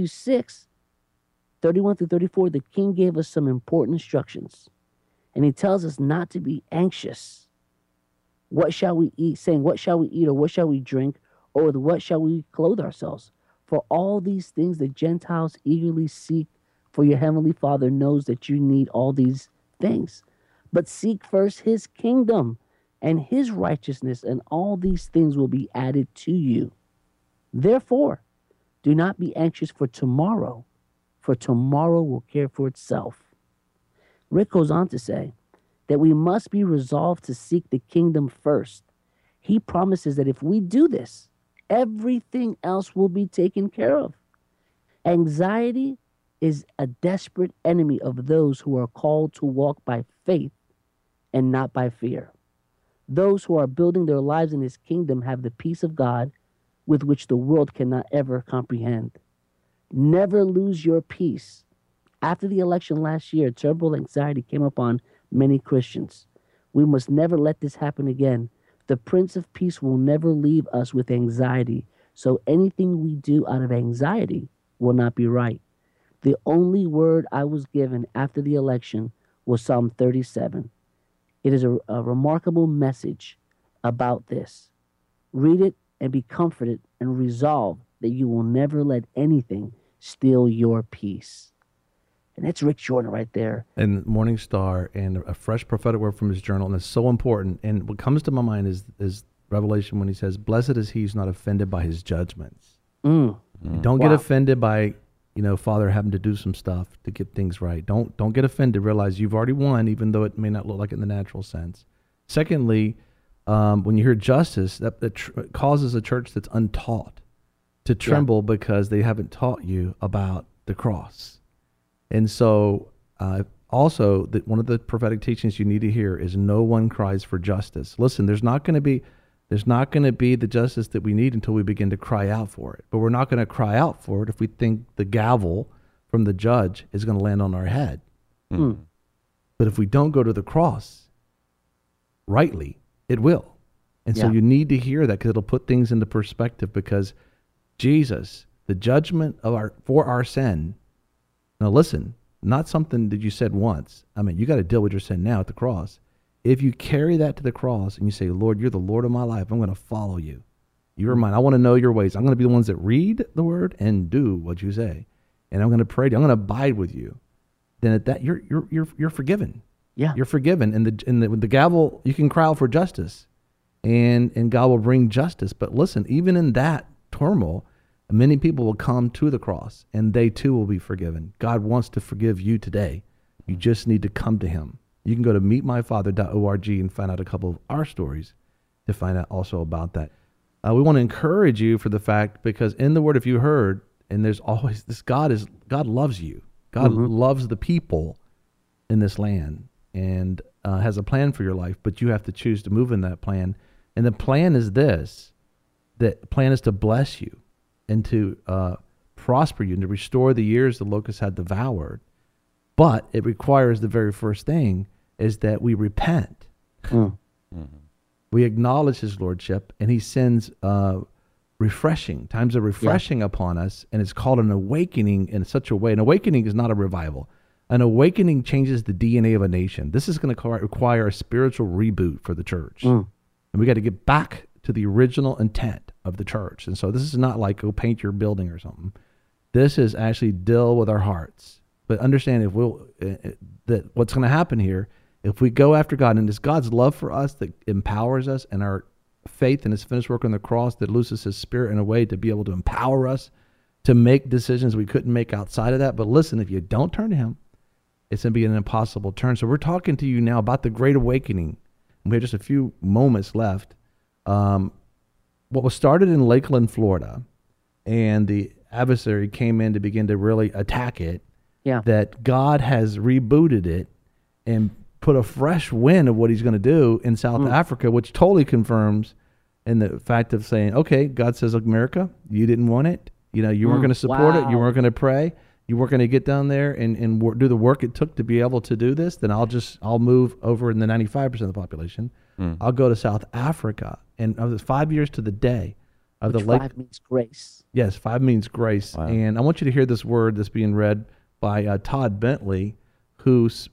6:31-34, the king gave us some important instructions. And he tells us not to be anxious. What shall we eat? Saying, what shall we eat, or what shall we drink, or with what shall we clothe ourselves? For all these things the Gentiles eagerly seek, for your heavenly Father knows that you need all these things. But seek first his kingdom and his righteousness, and all these things will be added to you. Therefore, do not be anxious for tomorrow will care for itself. Rick goes on to say that we must be resolved to seek the kingdom first. He promises that if we do this, everything else will be taken care of. Anxiety is a desperate enemy of those who are called to walk by faith and not by fear. Those who are building their lives in his kingdom have the peace of God with which the world cannot ever comprehend. Never lose your peace. After the election last year, terrible anxiety came upon many Christians. We must never let this happen again. The Prince of Peace will never leave us with anxiety, so anything we do out of anxiety will not be right. The only word I was given after the election was Psalm 37. It is a remarkable message about this. Read it and be comforted and resolve that you will never let anything steal your peace. And that's Rick Jordan right there. And Morning Star, and a fresh prophetic word from his journal, and it's so important. And what comes to my mind is Revelation when he says, blessed is he who's not offended by his judgments. Don't get offended by, Father having to do some stuff to get things right. Don't get offended. Realize you've already won, even though it may not look like it in the natural sense. Secondly, when you hear justice, that causes a church that's untaught to tremble because they haven't taught you about the cross. And so also, one of the prophetic teachings you need to hear is no one cries for justice. Listen, there's not going to be the justice that we need until we begin to cry out for it. But we're not going to cry out for it if we think the gavel from the judge is going to land on our head. But if we don't go to the cross rightly, it will. And so you need to hear that, because it'll put things into perspective, because Jesus, the judgment for our sin. Now listen, not something that you said once. I mean, you got to deal with your sin now at the cross. If you carry that to the cross and you say, Lord, you're the Lord of my life, I'm going to follow you. You're mine. I want to know your ways. I'm going to be the ones that read the word and do what you say. And I'm going to pray to you. I'm going to abide with you. Then at that, you're forgiven. Yeah. You're forgiven. And with the gavel, you can cry out for justice. And God will bring justice. But listen, even in that turmoil, many people will come to the cross, and they too will be forgiven. God wants to forgive you today. You just need to come to him. You can go to meetmyfather.org and find out a couple of our stories to find out also about that. We want to encourage you for the fact, because in the word, if you heard, and there's always this, God loves you. God loves the people in this land and has a plan for your life, but you have to choose to move in that plan. And the plan is this, the plan is to bless you and to prosper you and to restore the years the locusts had devoured. But it requires, the very first thing is that we repent. We acknowledge his lordship, and he sends times of refreshing upon us, and it's called an awakening in such a way. An awakening is not a revival. An awakening changes the DNA of a nation. This is going to require a spiritual reboot for the church. And we got to get back to the original intent of the church. And so this is not like go paint your building or something. This is actually deal with our hearts. But understand that what's going to happen here, if we go after God, and it's God's love for us that empowers us, and our faith in his finished work on the cross that looses his spirit in a way to be able to empower us to make decisions we couldn't make outside of that. But listen, if you don't turn to him, it's going to be an impossible turn. So we're talking to you now about the Great Awakening. We have just a few moments left. What was started in Lakeland, Florida, and the adversary came in to begin to really attack it, that God has rebooted it and put a fresh wind of what he's going to do in South Africa, which totally confirms in the fact of saying, okay, God says, look, America, you didn't want it. You know, you weren't going to support it. You weren't going to pray. You weren't going to get down there and do the work it took to be able to do this. Then I'll move over in the 95% of the population. I'll go to South Africa. And of the 5 years to the day of Which the lake. 5 means grace. Yes, 5 means grace. Wow. And I want you to hear this word that's being read by Todd Bentley, who's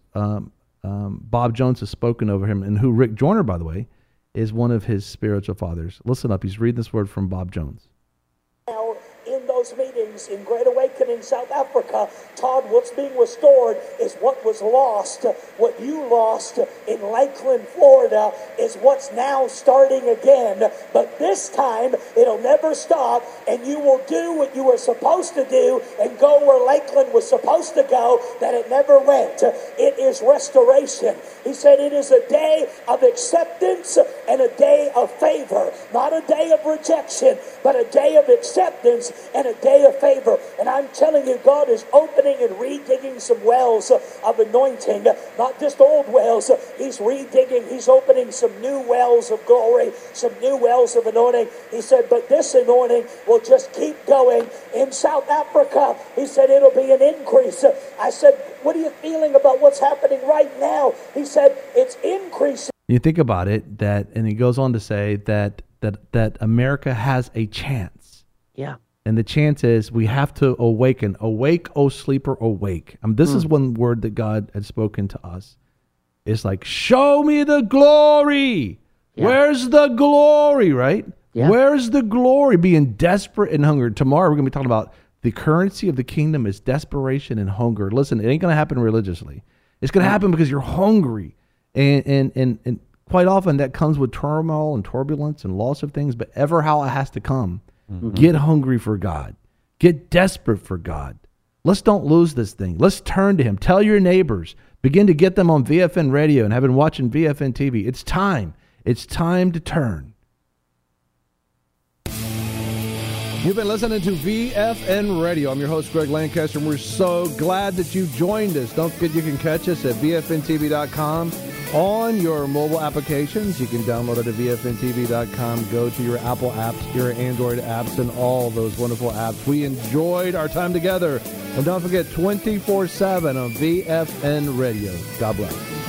Bob Jones has spoken over him, and who Rick Joyner, by the way, is one of his spiritual fathers. Listen up. He's reading this word from Bob Jones. Now, in those meetings in Great Awakening, South Africa, Todd, what's being restored is what was lost. What you lost in Lakeland, Florida, is what's now starting again. But this time, it'll never stop, and you will do what you were supposed to do and go where Lakeland was supposed to go, that it never went. It is restoration. He said it is a day of acceptance and a day of favor. Not a day of rejection, but a day of acceptance and a day of favor. And I'm telling you, God is opening and redigging some wells of anointing, not just old wells. He's redigging, he's opening some new wells of glory, some new wells of anointing. He said, but this anointing will just keep going. In South Africa, he said, it'll be an increase. I said, what are you feeling about what's happening right now? He said, it's increasing. You think about it, and he goes on to say that America has a chance. Yeah. And the chance is we have to awaken. Awake, O sleeper, awake. This is one word that God had spoken to us. It's like, show me the glory. Yeah. Where's the glory, right? Yeah. Where's the glory? Being desperate and hungry. Tomorrow we're going to be talking about the currency of the kingdom is desperation and hunger. Listen, it ain't going to happen religiously. It's going to happen because you're hungry. And quite often that comes with turmoil and turbulence and loss of things, but ever how it has to come. Get hungry for God. Get desperate for God. Let's don't lose this thing. Let's turn to him. Tell your neighbors. Begin to get them on VFN radio and have been watching VFN TV. It's time. It's time to turn. You've been listening to VFN Radio. I'm your host, Greg Lancaster, and we're so glad that you joined us. Don't forget you can catch us at VFNTV.com on your mobile applications. You can download it at VFNTV.com. Go to your Apple apps, your Android apps, and all those wonderful apps. We enjoyed our time together. And don't forget, 24/7 on VFN Radio. God bless.